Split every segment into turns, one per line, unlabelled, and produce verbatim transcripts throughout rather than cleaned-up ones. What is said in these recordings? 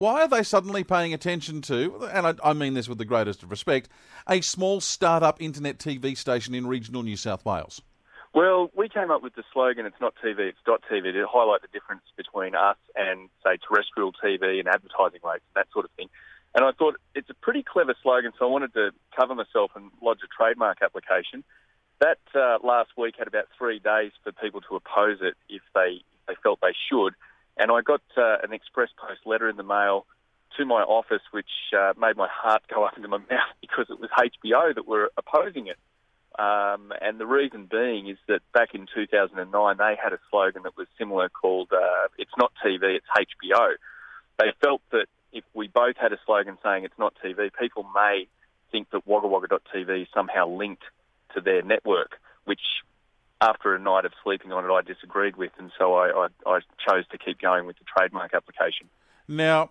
Why are they suddenly paying attention to, and I, I mean this with the greatest of respect, a small start-up internet T V station in regional New South Wales?
Well, we came up with the slogan, it's not T V, it's .tv, to highlight the difference between us and, say, terrestrial T V and advertising rates and that sort of thing. And I thought it's a pretty clever slogan, so I wanted to cover myself and lodge a trademark application. That uh, last week had about three days for people to oppose it if they, if they felt they should. And I got uh, an express post letter in the mail to my office, which uh, made my heart go up into my mouth because it was H B O that were opposing it. Um, and the reason being is that back in two thousand nine, they had a slogan that was similar called, uh, it's not T V, it's H B O. They felt that if we both had a slogan saying it's not T V, people may think that Wagga Wagga dot T V is somehow linked to their network, which after a night of sleeping on it, I disagreed with, and so I, I, I chose to keep going with the trademark application.
Now,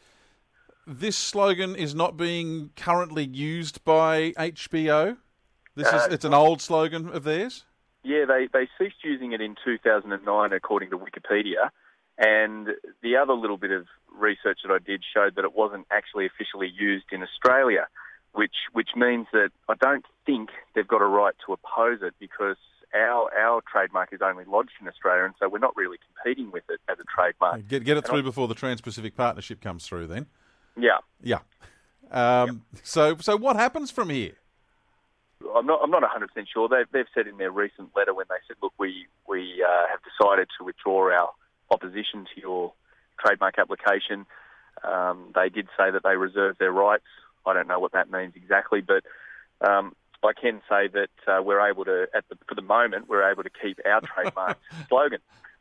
this slogan is not being currently used by H B O? This
Uh,
is It's an old slogan of theirs?
Yeah, they, they ceased using it in two thousand nine, according to Wikipedia. And the other little bit of research that I did showed that it wasn't actually officially used in Australia, which which means that I don't think they've got a right to oppose it because our our trademark is only lodged in Australia, and so we're not really competing with it as a trademark.
Get, get it
and
through
I,
before the Trans-Pacific Partnership comes through then.
Yeah.
Yeah. Um, yep. So so what happens from here?
I'm not. I'm not one hundred percent sure. They've they've said in their recent letter when they said, "Look, we we uh, have decided to withdraw our opposition to your trademark application." Um, they did say that they reserve their rights. I don't know what that means exactly, but um, I can say that uh, we're able to, at the, for the moment, we're able to keep our trademark slogan.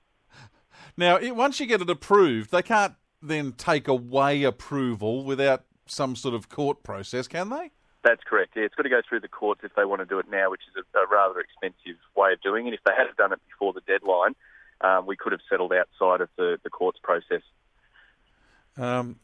Now, it, once you get it approved, they can't then take away approval without some sort of court process, can they?
That's correct. Yeah, it's got to go through the courts if they want to do it now, which is a, a rather expensive way of doing it. If they had done it before the deadline, um, we could have settled outside of the, the courts process.
Um,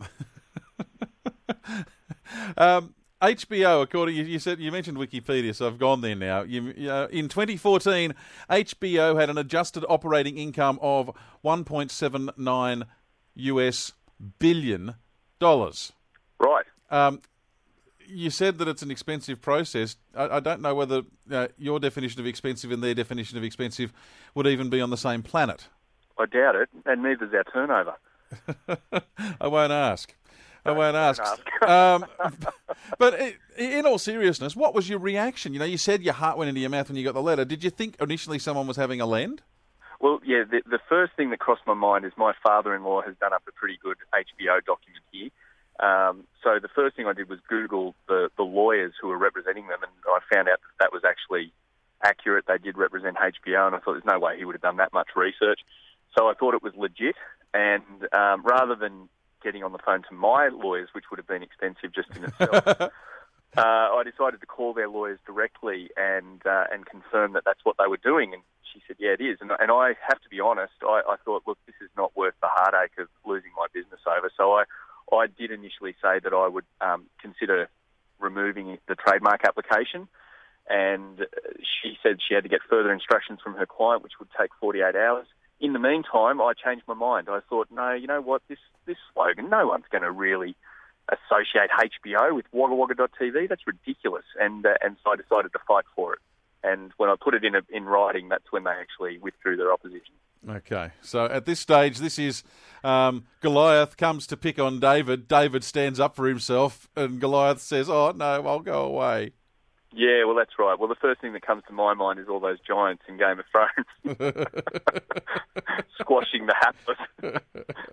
um, H B O, according you, you said you mentioned Wikipedia, so I've gone there now. You, uh, in twenty fourteen, H B O had an adjusted operating income of one point seven nine U S billion dollars.
Right.
Um, you said that it's an expensive process. I, I don't know whether uh, your definition of expensive and their definition of expensive would even be on the same planet.
I doubt it, and neither's our turnover.
I won't ask. I won't ask.
ask.
um, but in all seriousness, what was your reaction? You know, you said your heart went into your mouth when you got the letter. Did you think initially someone was having a lend?
Well, yeah, the, the first thing that crossed my mind is my father-in-law has done up a pretty good H B O document here. Um, so the first thing I did was Google the, the lawyers who were representing them, and I found out that that was actually accurate. They did represent H B O, and I thought there's no way he would have done that much research. So I thought it was legit, and um, rather than getting on the phone to my lawyers, which would have been expensive just in itself, uh, I decided to call their lawyers directly and uh, and confirm that that's what they were doing. And she said, yeah, it is. And, and I have to be honest, I, I thought, look, this is not worth the heartache of losing my business over. So I, I did initially say that I would um, consider removing the trademark application. And she said she had to get further instructions from her client, which would take forty-eight hours. In the meantime, I changed my mind. I thought, no, you know what, this this slogan, no one's going to really associate H B O with Wagga Wagga dot T V. That's ridiculous. And uh, and so I decided to fight for it. And when I put it in a, in writing, that's when they actually withdrew their opposition.
Okay, so at this stage, this is um, Goliath comes to pick on David. David stands up for himself, and Goliath says, oh, no, I'll go away.
Yeah, well, that's right. Well, the first thing that comes to my mind is all those giants in Game of Thrones squashing the hapless.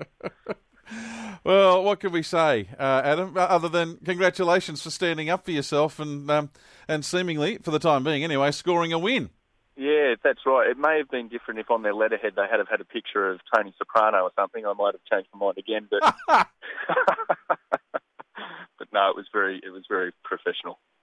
Well, what can we say, uh, Adam, other than congratulations for standing up for yourself and um, and seemingly, for the time being anyway, scoring a win.
Yeah, that's right. It may have been different if on their letterhead they had have had a picture of Tony Soprano or something. I might have changed my mind again, but but no, it was very it was very professional.